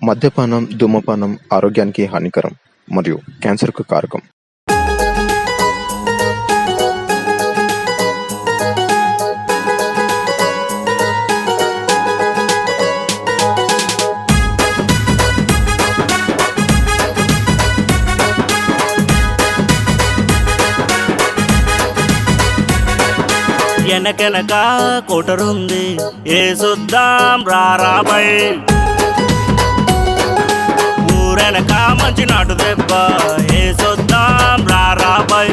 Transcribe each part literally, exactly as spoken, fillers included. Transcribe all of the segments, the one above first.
మద్యపానం, ధూమపానం ఆరోగ్యానికి హానికరం మరియు క్యాన్సర్కు కారకం. ఎనకెనక కోటరుంది ఏసుద్దాం రారాబై, ఊరెనక మంచి నాటు దెబ్బ ఏసుద్దాం రారాబై,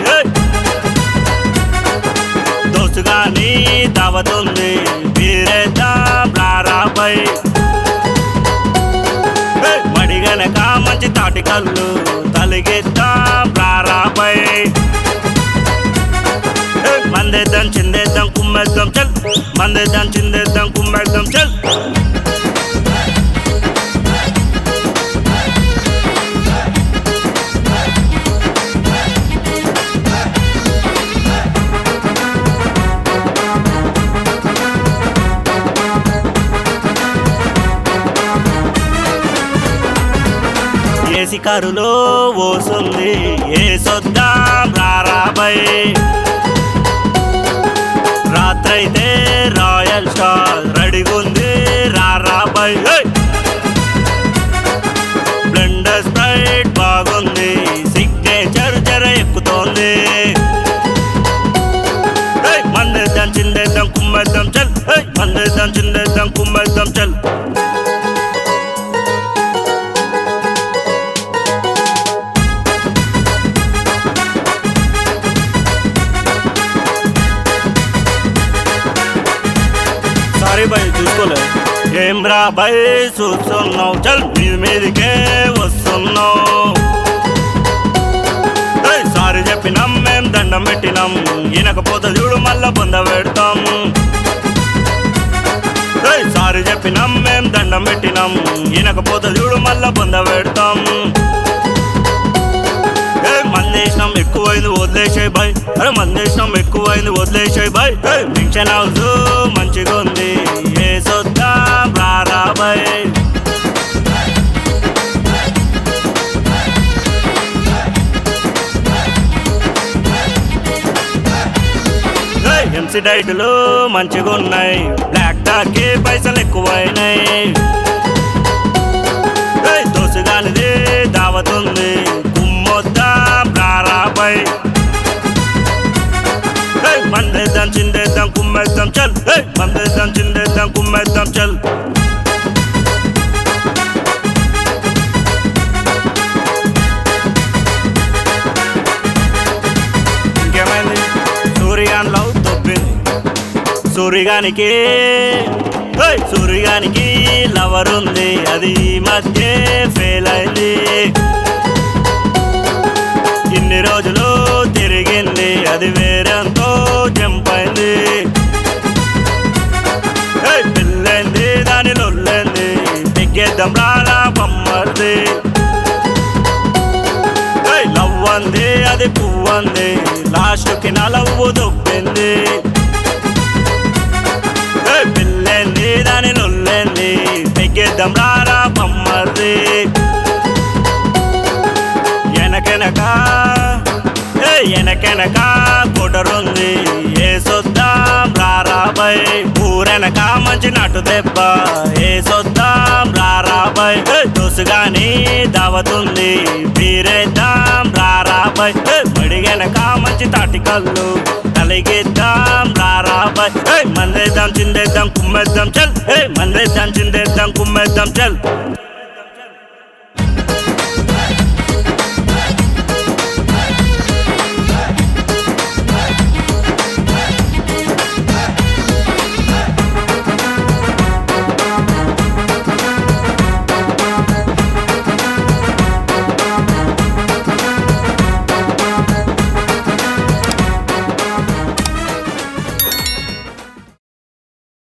దోసుగాని దావతుంది వీరేద్దాం రారాబై, మడిగనక మంచి తాటి కళ్ళు తలిగిద్దాం రారాబై, మందేద్దాం చిందేద్దాం కుమ్మేద్దాం చల్, మందేద్దాం చిందేద్దాం కుమ్మేద్దాం చల్. ఏసి కారులో ఓసుంది ఏసొద్దాం రారాబై, రాత్రైతే రాయల్ స్టార్ రెడీగుంది రారాబై, బ్లెండర్ స్ప్రైట్ బాగుంది సిగ్నేచర్ జర ఎక్కుతోంది, మందేద్దాం చిందేద్దాం కుమ్మేద్దాం చల్, మందేద్దాం చిందేద్దాం కుమ్మేద్దాం చల్. సారీ భయ్ చూసుకోలే, ఏం రా భయ్ చూస్తున్నావు చల్, మీద మీదికే వస్తున్నావు, సారీ చెప్పినాం మేం దండం పెట్టినాం, ఈనకపోతే చూడు మళ్ళా బొంద పెడతాం, సారీ చెప్పినాం మేం దండం పెట్టినాం, ఈనకపోతే చూడు మళ్ళా బొంద పెడతాం, మందేశం ఎక్కువైంది వదిలేసాయి బాయ్, అరే మందేశం ఎక్కువైంది వదిలేసాయి బాయ్, ఫంక్షన్ హౌస్ మంచిగా ఉంది ఏసొద్దాం రారాబై, ఎంసీ డైట్లు మంచిగా ఉన్నాయి, బ్లాక్ టాక్కి పైసలు ఎక్కువైనాయి, దోసుగానిది దావతుంది కుమ్మొద్దాం రారాబై, మందేద్దాం చిందేద్దాం కుమ్మేద్దాం చల్, మందేద్దాం చిందేద్దాం కుమ్మేద్దాం చల్. ఇంకేమైంది సూర్యగాన్ లవ్ తొప్పింది, సూర్యగానికి సూర్యగానికి లవర్ ఉంది అది ఈ మధ్య ఫెయిల్ అయింది, ఇన్ని రోజులు తిరిగింది అది వేరేంతో జంప్ అయింది, పిల్లైంది దాని లొల్లైంది ఎగ్గేద్దాం రాలా బొమ్మర్ది, లవ్ అంది అది పువ్వంది లాస్ట్కి నా లవ్వు దొబ్బింది, పిల్లైంది దాని లొల్లైంది ఎగ్గేద్దాం రాలా బొమ్మర్ది, ఎనకెనక ఎనకెనక కొటరుంది ఏసొద్దాం రారాబై, ఊరెనక మంచి నాటు దెబ్బ ఏసొద్దాం రారాబై, దోసుగాని దావతుంది వీరేద్దాం రారాబై, మడిగెనక మంచి తాటి కళ్ళు తలిగిద్దాం రారాబై, మందేద్దాం చిందేద్దాం కుమ్మేద్దాం చల్, మందేద్దాం చిందేద్దాం కుమ్మేద్దాం చల్.